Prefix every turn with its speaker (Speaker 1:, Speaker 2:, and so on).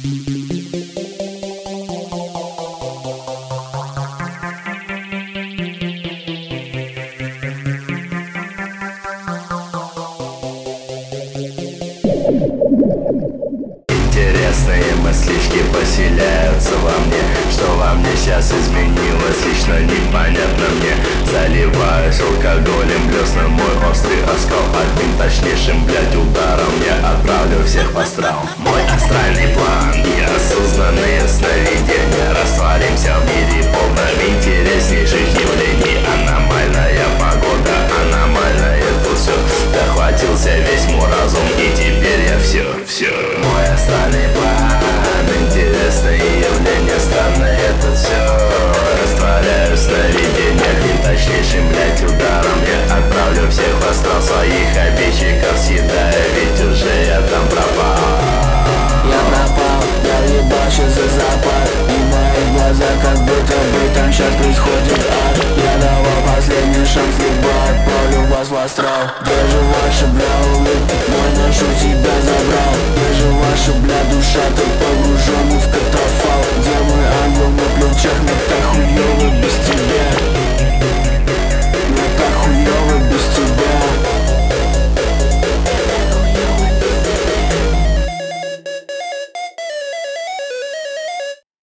Speaker 1: Интересные мыслишки поселяются во мне. Что во мне сейчас изменилось, лично непонятно мне. Заливаюсь алкоголем, блесна мой острый оскал. Одним точнейшим, блядь, ударом я отправлю всех в астрал. Мой астральный план, неосознанные сновидения. Растворимся в мире полном интереснейших явлений. Аномальная погода, аномальное тут все. Дохватился весь мой разум, и теперь я все. Мой астральный план, интересные явления, странное это все. Растворяю в сновидениях и точнейшим, блять, ударом я отправлю всех в астрал. Своих обидчиков съедаю, ведь уже я там пропал.
Speaker 2: Я пропал, я ебачу за запад. И в моих глазах как будто бы там сейчас происходит ад. Я давал последний шанс, либо отправлю вас в астрал. Где же ваша, бля, улыбка? Мой ношу тебя забрал. Где же ваша, бля, душа? Ты